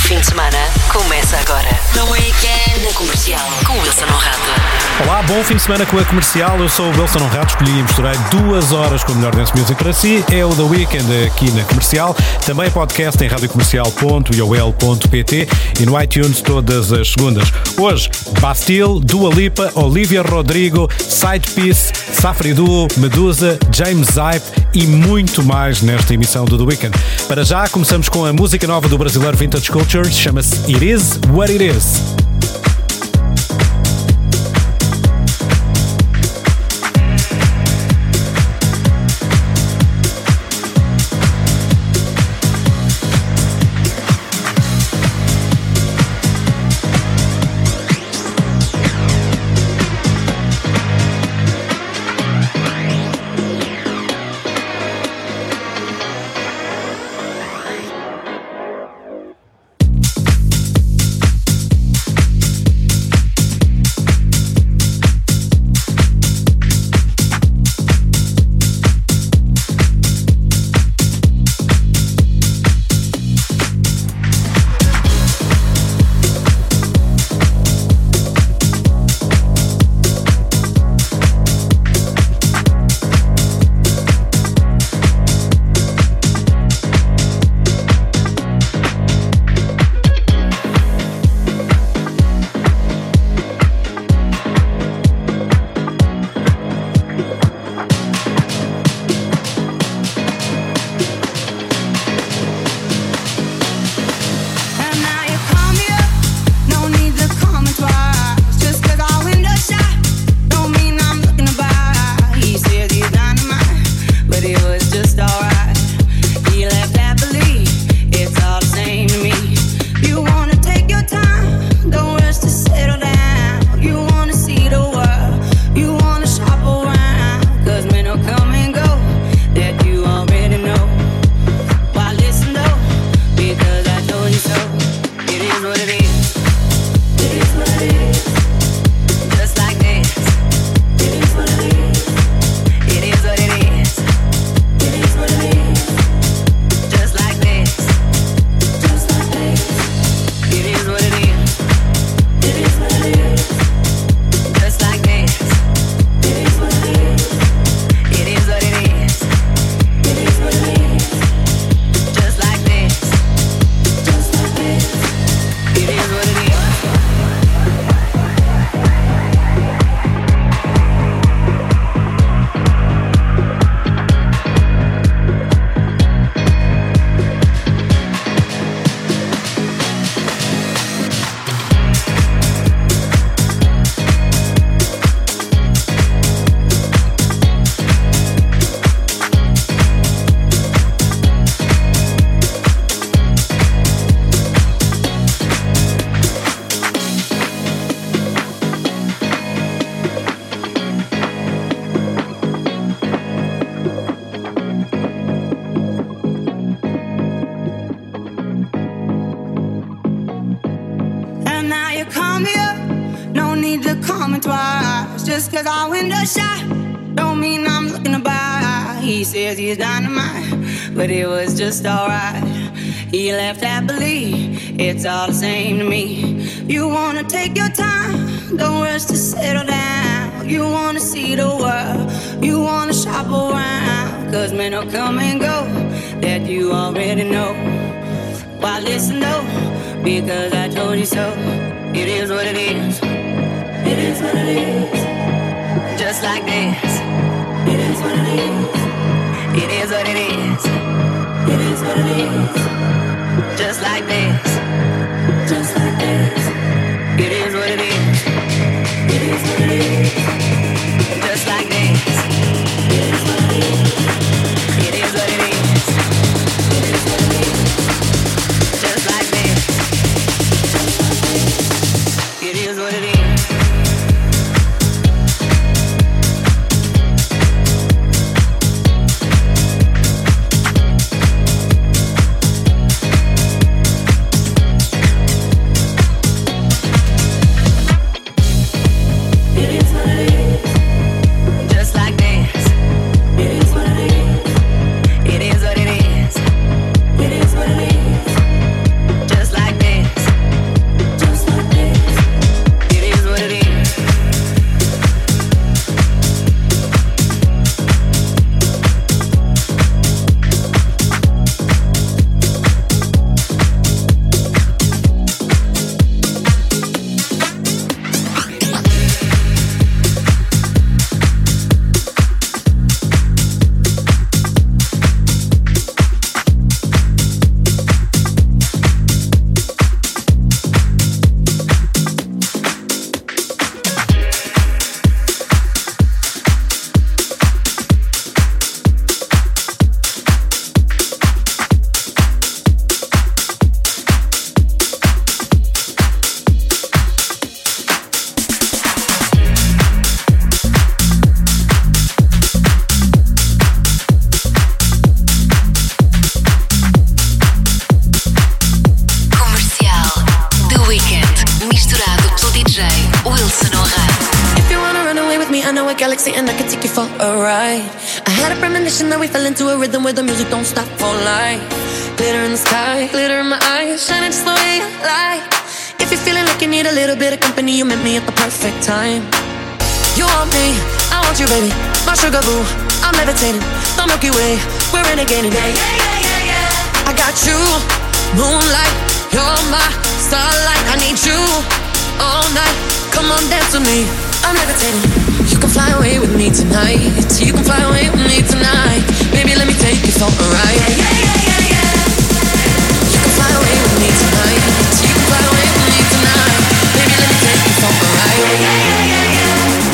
fim de semana começa agora. The Weekend na Comercial com Wilson Honrado. Olá, bom fim de semana com a Comercial. Eu sou o Wilson Honrado, escolhi e misturei 2 horas com o melhor dance music para si. É o The Weekend aqui na Comercial. Também podcast em radiocomercial.iol.pt e no iTunes todas as segundas. Hoje, Bastille, Dua Lipa, Olivia Rodrigo, Side Piece, Safri Duo, Medusa, James Hype e muito mais nesta emissão do The Weekend. Para já, começamos com a música nova do brasileiro Vintage Culture, chama-se It Is What It Is. He's dynamite, but it was just alright. He left happily, it's all the same to me. You wanna take your time, don't rush to settle down. You wanna see the world, you wanna shop around. Cause men will come and go, that you already know. Why listen though, because I told you so. It is what it is. It is what it is. Just like this. It is what it is. It is what it is. It is what it is. Just like this. Just like this. It is what it is. It is what it is. Just like this. It is what it is. It is what it is. It is what it is. Just like this. Just like this. It is what it is. a galaxy and I could take you for a ride. I had a premonition that we fell into a rhythm where the music don't stop for life. Glitter in the sky, glitter in my eyes, shining just the way you like. If you're feeling like you need a little bit of company, you met me at the perfect time. You want me, I want you, baby. My sugar boo, I'm levitating. The Milky Way, we're renegading. Yeah, yeah, yeah, yeah, yeah. I got you, moonlight, you're my starlight. I need you all night. Come on, dance with me, I'm levitating. You can fly away with me tonight. You can fly away with me tonight. Baby, let me take you for a ride. Yeah, yeah, yeah, yeah, yeah. You can fly away with me tonight. You can fly away with me tonight. Baby, let me take you for a ride. Yeah, yeah, yeah, yeah, yeah.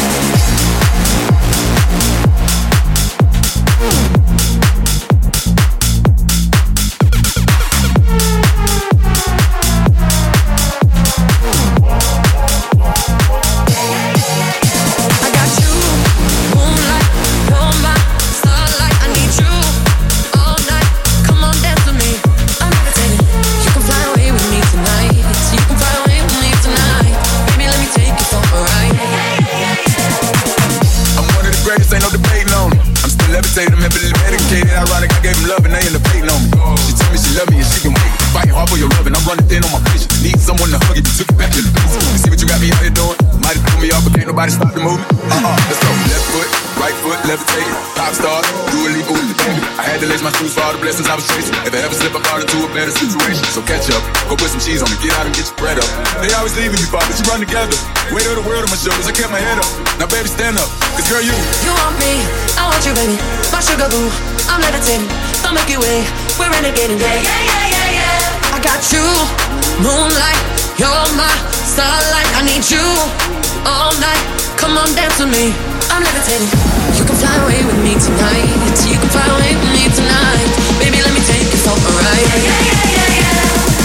Medicated, ironic, I gave him love and they end up hating on me. She told me she love me and she can wait. Fighting hard for your love and I'm running thin on my patience. Need someone to hug if you took it back to the basics. You see what you got me out here doing? Might have threw me off, but can't nobody stop the movement. Let's go. Left foot, right foot, levitating. Pop star, do a leap with the baby. I had to lace my shoes for all the blessings I was chasing. If I ever slip, I fall into a better situation. So catch up, go put some cheese on me, get out and get your bread up. They always leaving me, but you run together. Weight of the world on my shoulders, I kept my head up. Now baby, stand up, cause girl, you want me, I want you, baby. My sugar boo, I'm levitating. The Milky Way, we're renegading. Yeah, yeah, yeah, yeah, yeah. I got you, moonlight, you're my starlight. I need you all night. Come on, dance with me, I'm levitating. You can fly away with me tonight. You can fly away with me tonight. Baby, let me take you for a ride. Yeah, yeah, yeah, yeah, yeah.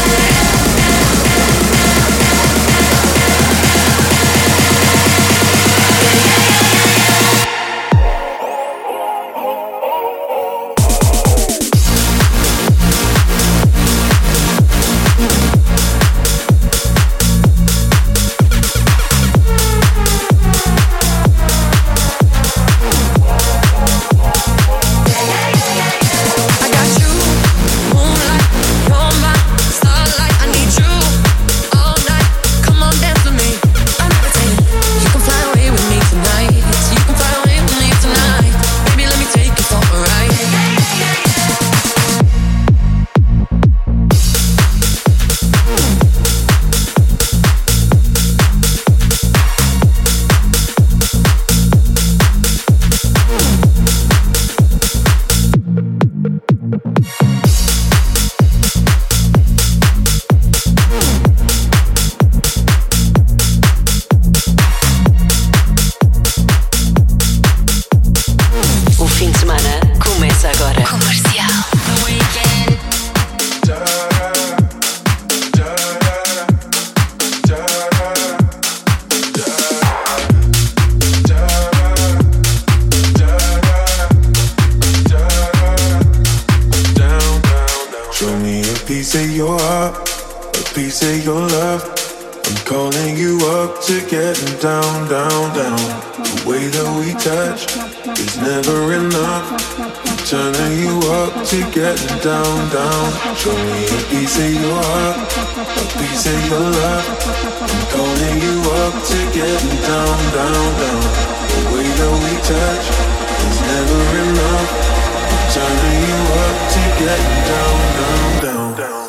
Down, down. Show me a piece of your heart, a piece of your love. I'm calling you up to getting down, down, down. The way that we touch is never enough. I'm turning you up to getting down, down, down.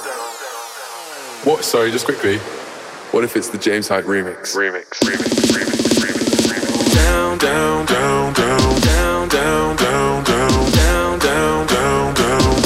What? Sorry, just quickly. What if it's the James Hype remix? Down, down, down, down, down, down, down, down, down, down, down, down.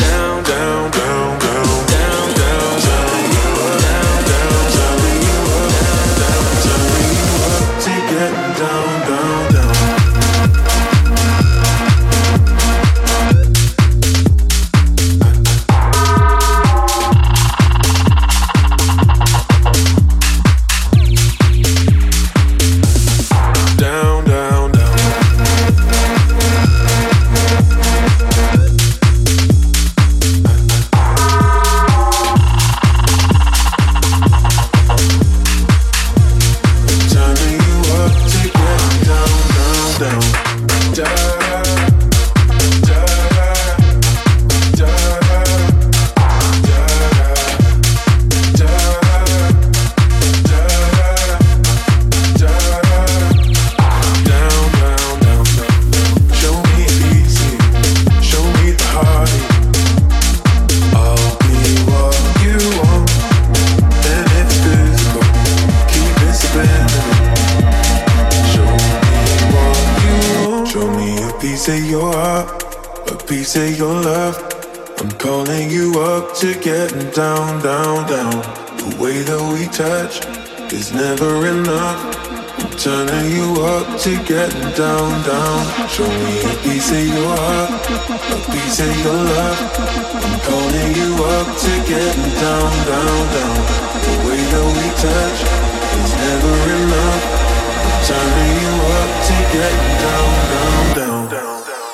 piece of your love. I'm calling you up to getting down, down, down. The way that we touch is never enough. I'm turning you up to getting down, down. Show me a piece of your heart, a piece of your love. I'm calling you up to getting down, down, down. The way that we touch is never enough. I'm turning you up to getting down, down, down, down.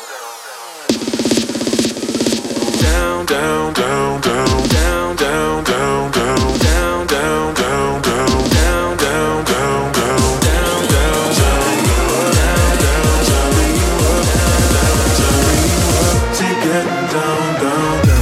Down, down, down, down, down, down, down, down, down, down, down, down, down, down, down, down, down, turning you up to getting down, down, down.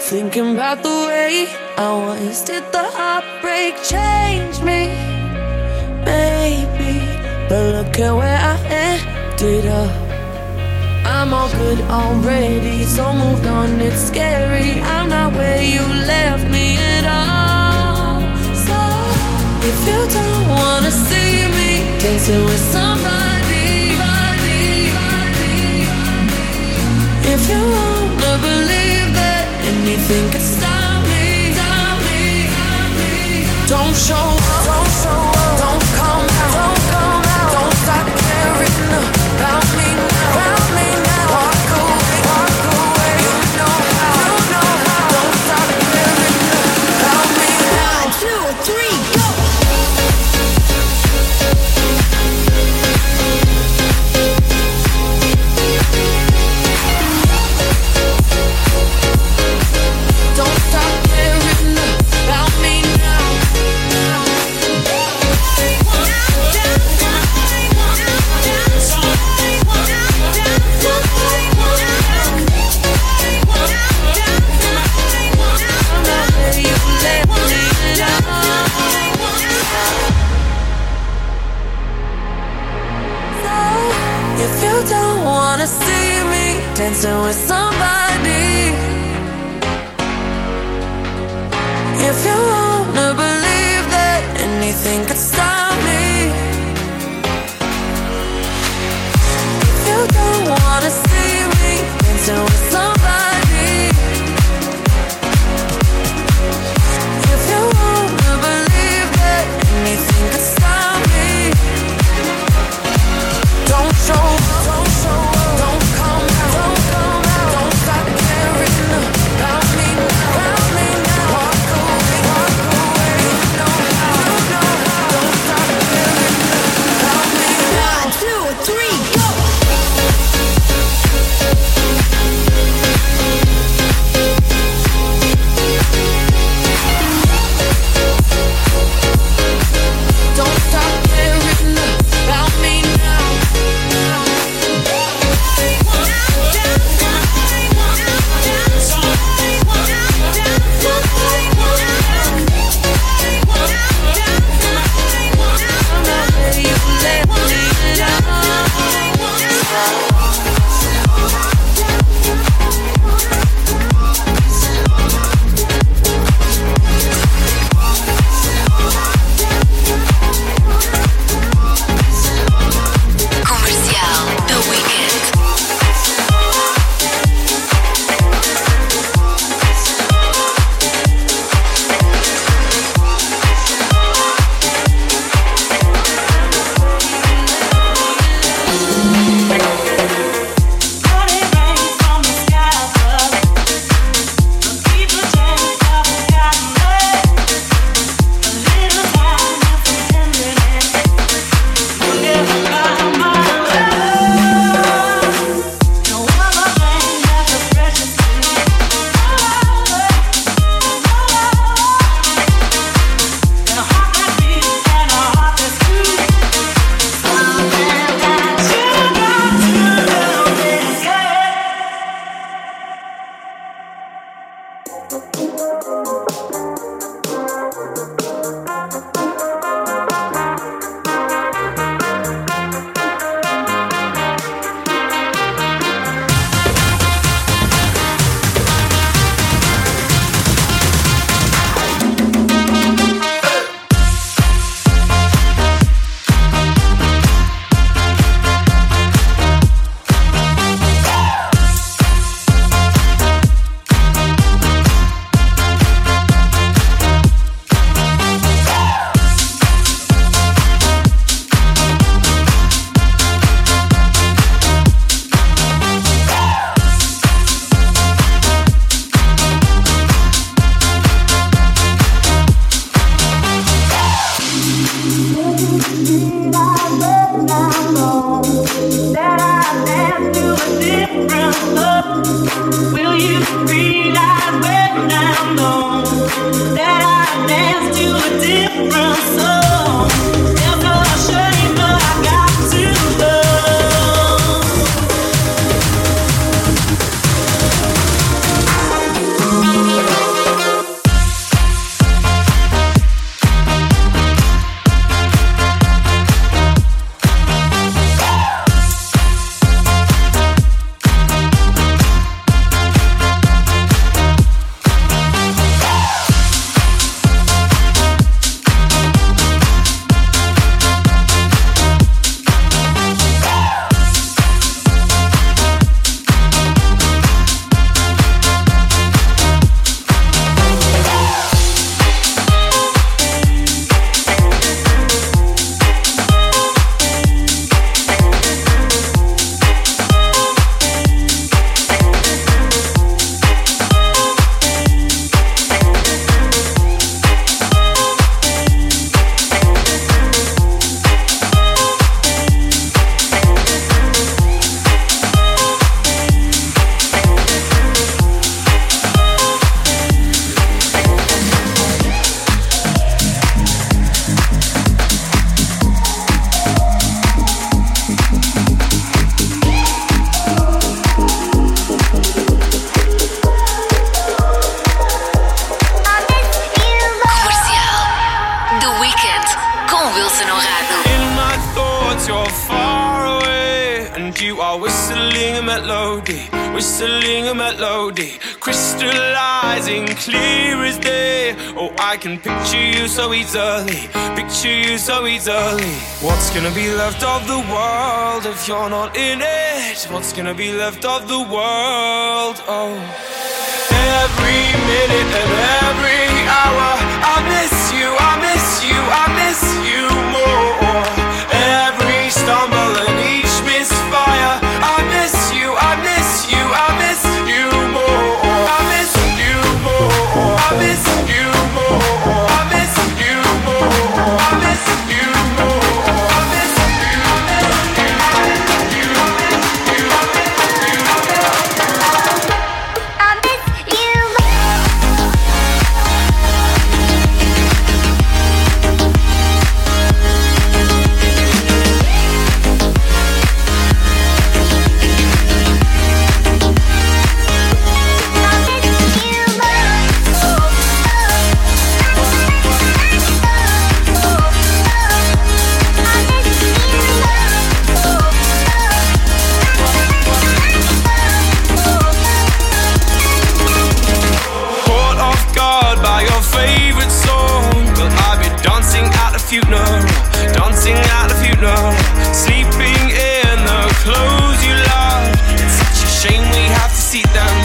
Thinking about the way I was. Did the heartbreak change me? Maybe. But look at where I ended up. I'm all good already, so moved on, it's scary. I'm not where you left me at all. So, if you don't wanna see me dancing with somebody, if you wanna believe that anything can stop me, don't show up, don't come out, don't stop caring about me now. Walk away, you know how, don't stop caring about me now. 1, 2, 3, go! Don't stop caring about me now. If you don't wanna see me dancing with somebody, if you wanna believe that anything could stop me, if you don't wanna see me dancing with somebody, if you wanna believe that anything could stop me, don't show up, don't come out, don't stop caring about me now. Walk away, you know how, don't stop caring about me now. 1, 2, 3, go! Don't stop caring about me now. Comercial The Weekend. Wilson Honrado. In my thoughts you're far away, and you are whistling a melody, crystallizing clear as day. Oh, I can picture you so easily, What's gonna be left of the world if you're not in it? What's gonna be left of the world? Oh, every minute and every hour I miss you, I miss you, I miss you more. Every stumble and each misfire, I miss you, I miss you, I miss you more. I miss you more, I miss you more, I miss you more, I miss you more, I miss you, dancing at the funeral, sleeping in the clothes you love. It's such a shame we have to see them,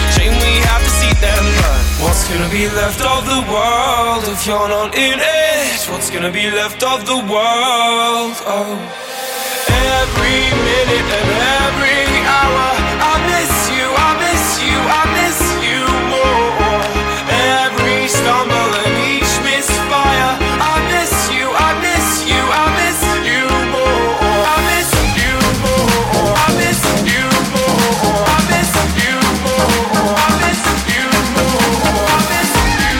but what's gonna be left of the world if you're not in it? What's gonna be left of the world? Oh, every minute and every hour I miss you, I miss you, I miss you more. Every stumble and each misfire, I miss you, I miss you, I miss you more. I miss you more, I miss you more, I miss you more, I miss you more, I miss you,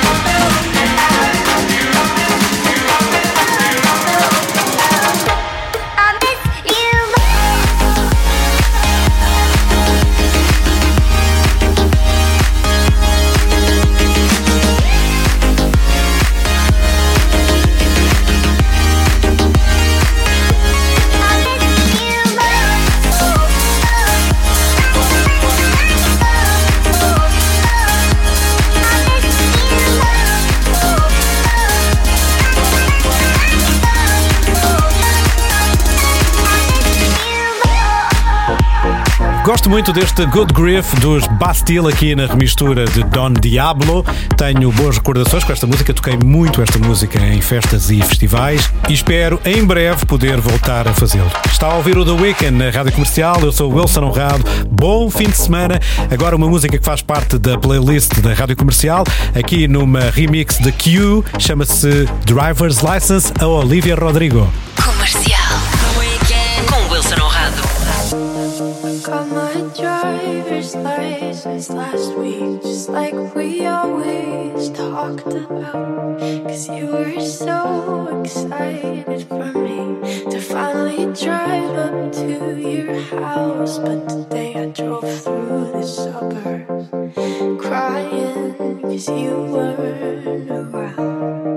Gosto muito deste Good Grief dos Bastille aqui na remistura de Don Diablo. Tenho boas recordações com esta música, toquei muito esta música em festas e festivais e espero em breve poder voltar a fazê-lo. Está a ouvir o The Weeknd na Rádio Comercial, eu sou o Wilson Honrado. Bom fim de semana. Agora uma música que faz parte da playlist da Rádio Comercial, aqui numa remix de Q, chama-se Driver's License, a Olivia Rodrigo. Comercial. The Weeknd com Wilson Honrado. Got my driver's license last week, just like we always talked about. Cause you were so excited for me to finally drive up to your house. But today I drove through the suburbs crying cause you weren't around.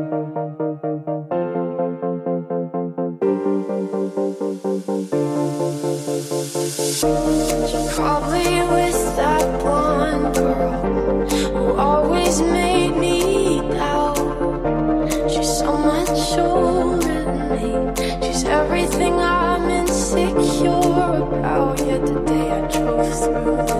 Probably with that blonde girl who always made me doubt. She's so much older than me. She's everything I'm insecure about. Yet today I drove through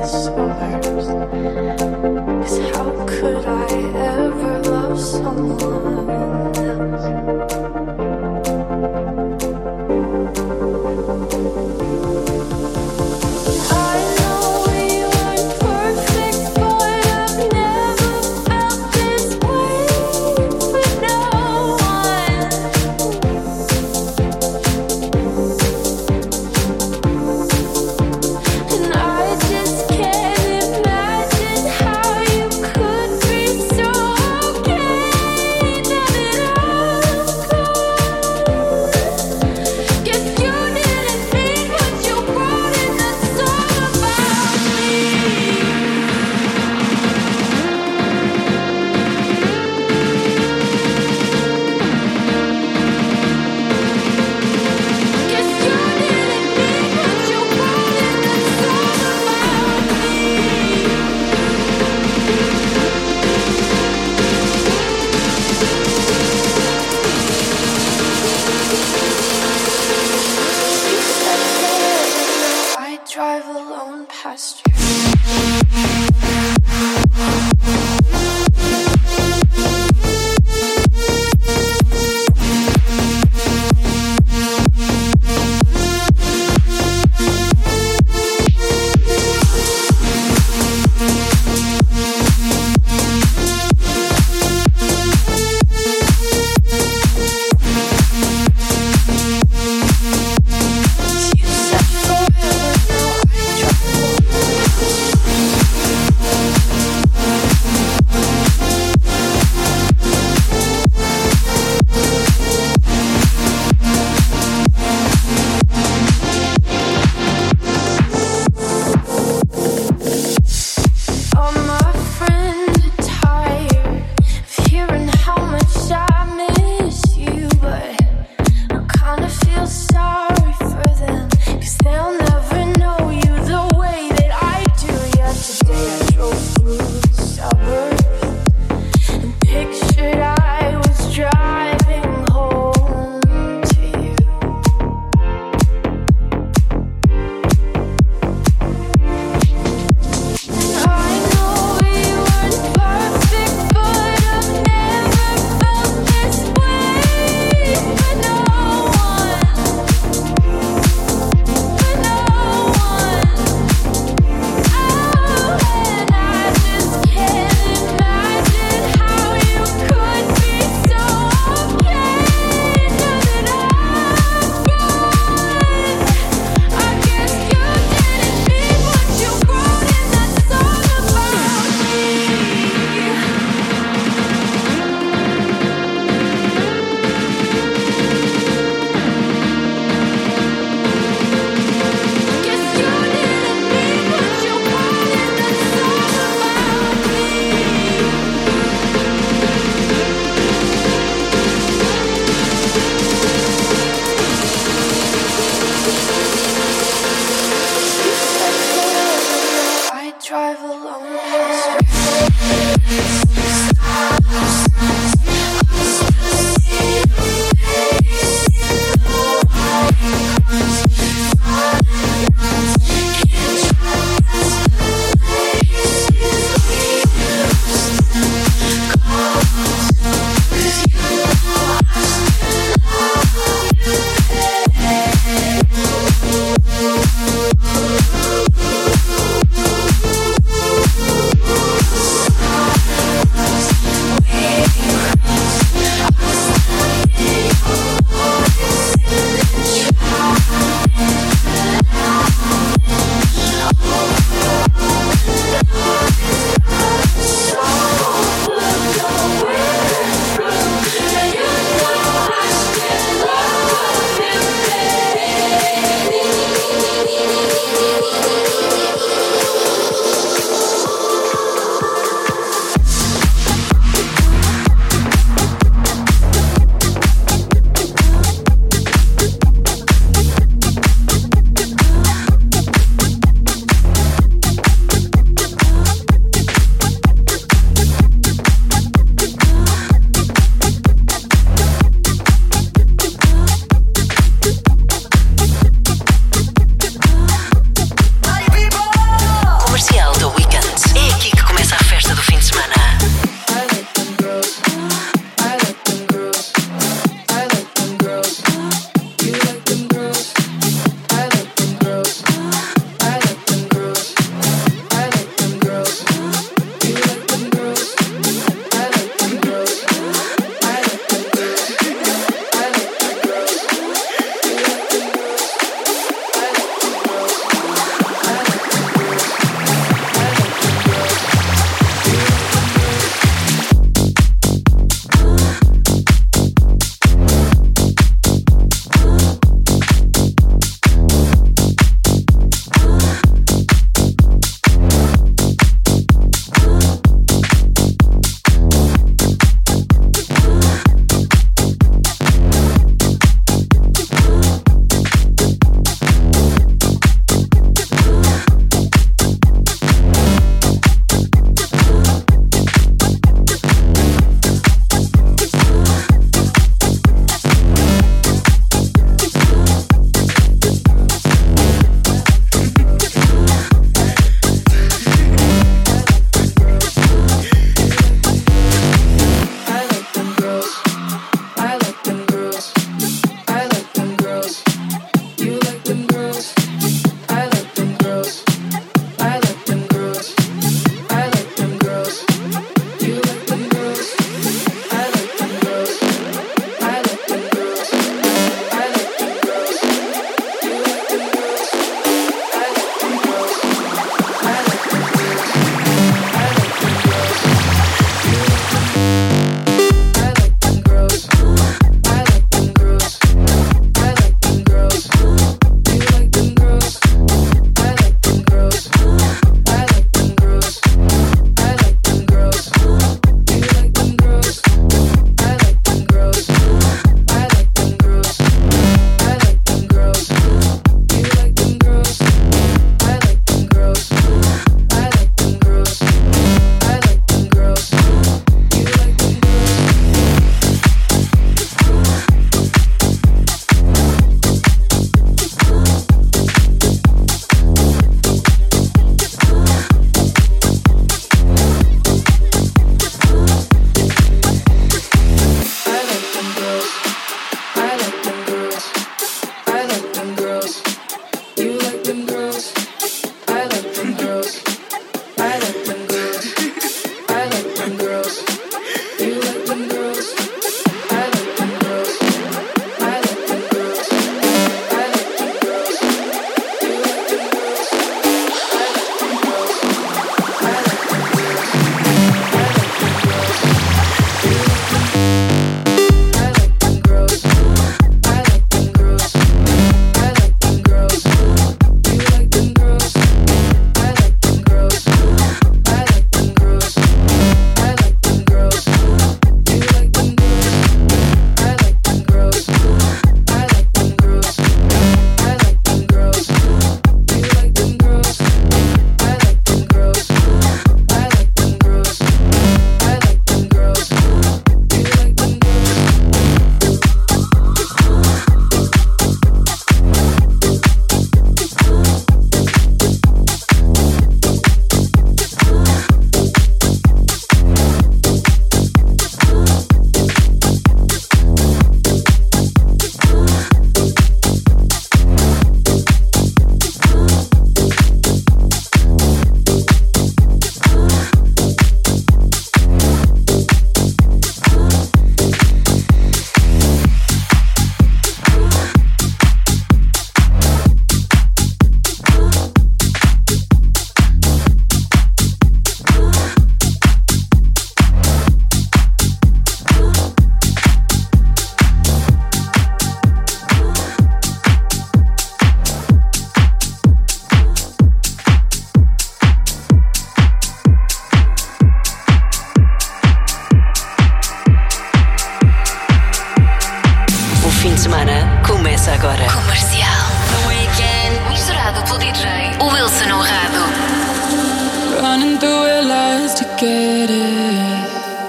fim de semana começa agora. Comercial. The Weekend, misturado pelo DJ Wilson Honrado. Running through our lives to get it.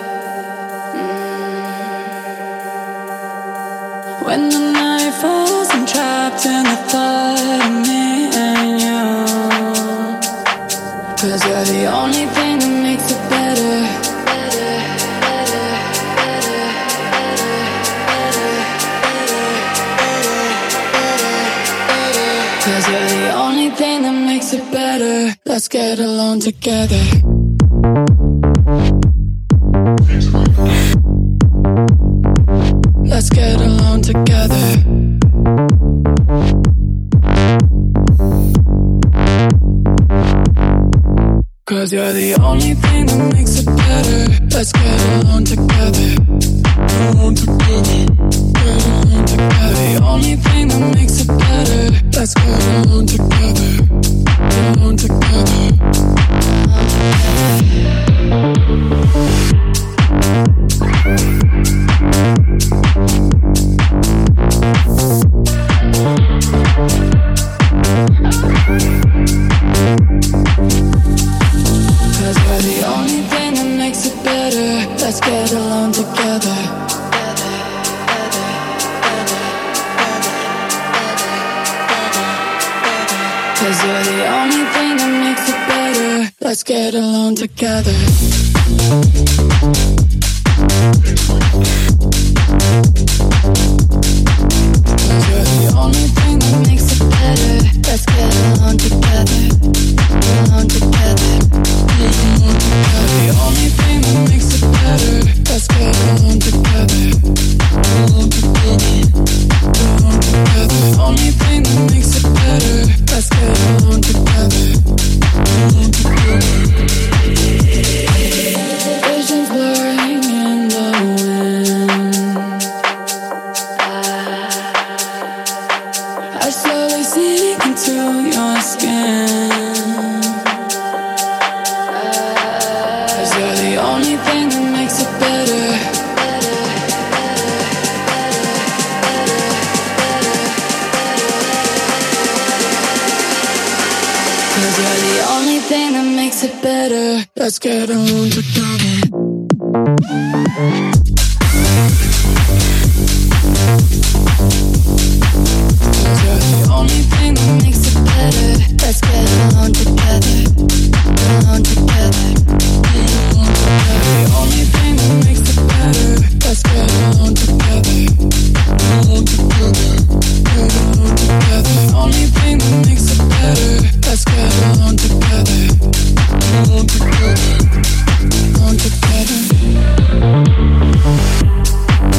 When the night falls, I'm trapped in the thought of me and you. 'Cause you're the only thing that makes it better. 'Cause you're the only thing that makes it better. Let's get along together. Let's get along together. Cause you're the only thing that makes it better. Let's get along together. Get along together. Get along together. The only thing that makes it better. Let's get along together. Get along together. Cause you're the only thing that makes it better. Let's get along together. Cause you're the only thing that makes it better. Let's get along together. Cause you're the only thing that makes it better. Let's get along together. Get along together. The only thing that makes it better. Let's get along together. Get along together. Get along together. The only thing that makes it better. Let's get along together. Get along together. Visions blurring in the wind. I slowly sink into your skin. Cause you're the only thing that makes it better. Cause you're the only thing that makes it better. Let's get along together. Cause you're the only thing that makes it better. Let's get along together. Get along together. Get along together. The only thing that makes it better. Let's get along together. Get along together. Get along together. The only thing that makes it better. Let's get along together. Get along together. Get along together.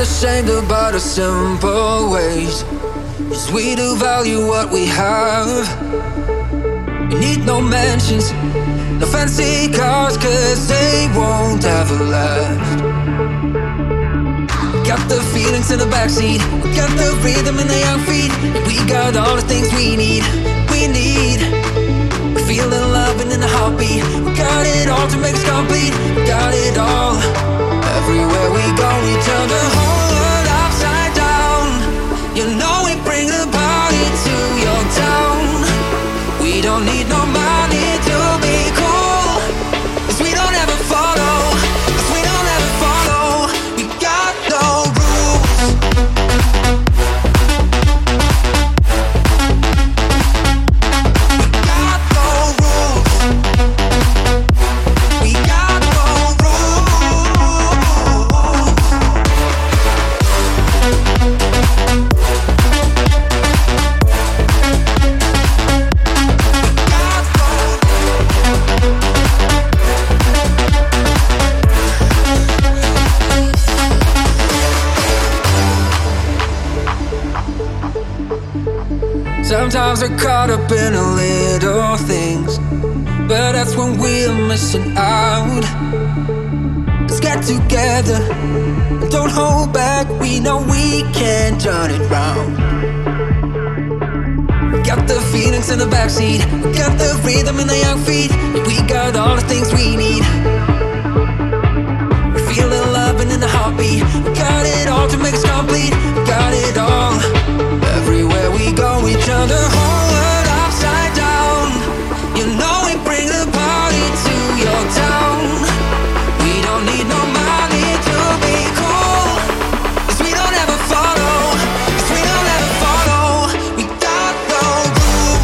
ashamed about the simple ways, 'cause we do value what we have. We need no mansions, no fancy cars, 'cause they won't ever last. We got the feelings in the backseat, we got the rhythm in the young feet, we got all the things we need, we need. We feel the love and in the heartbeat, we got it all to make us complete, we got it all. Everywhere we go, we turn the whole world upside down. You know we bring the party to your town. We don't need no money to be cool, 'cause we don't ever follow, 'cause we don't ever follow. We got no rules. We got no rules. We got no Sometimes we're caught up in the little things, but that's when we're missing out. Let's get together and don't hold back. We know we can turn it round. We got the feelings in the backseat, we got the rhythm in the young feet, we got all the things we need. We feel the love and in the heartbeat, we got it all to make us complete, we got it all. Everywhere we go, we turn the whole world upside down. You know we bring the party to your town. We don't need no money to be cool, 'cause we don't ever follow, 'cause we don't ever follow. We got no rules.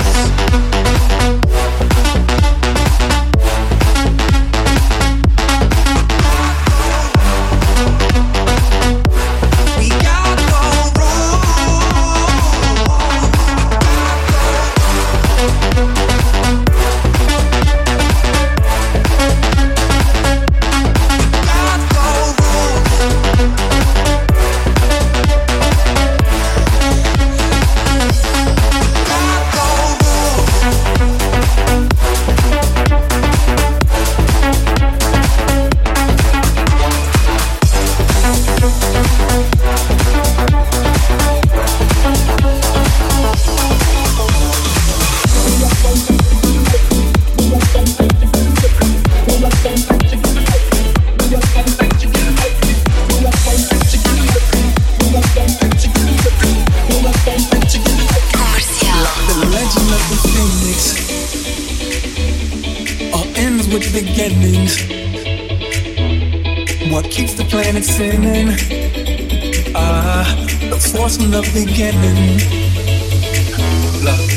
We got no beginnings. What keeps the planet spinning? The force from the beginning. Love.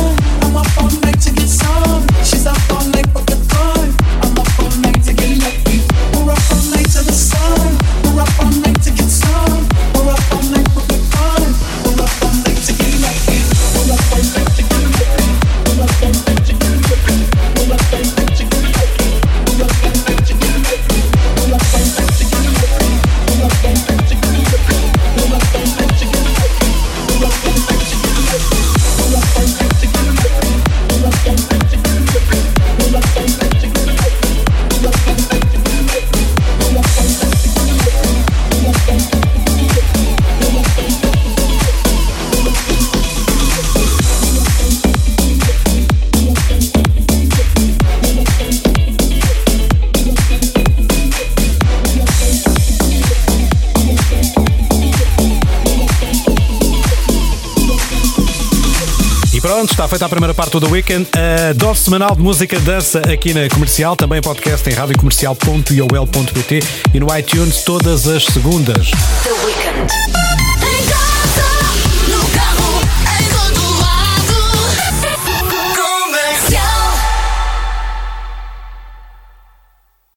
She's up all night for the fun. I'm up all night to get lucky. Pronto, está feita a primeira parte do The Weeknd. A dose semanal de música dança aqui na Comercial. Também podcast em radiocomercial.iol.pt e no iTunes todas as segundas. The Weeknd.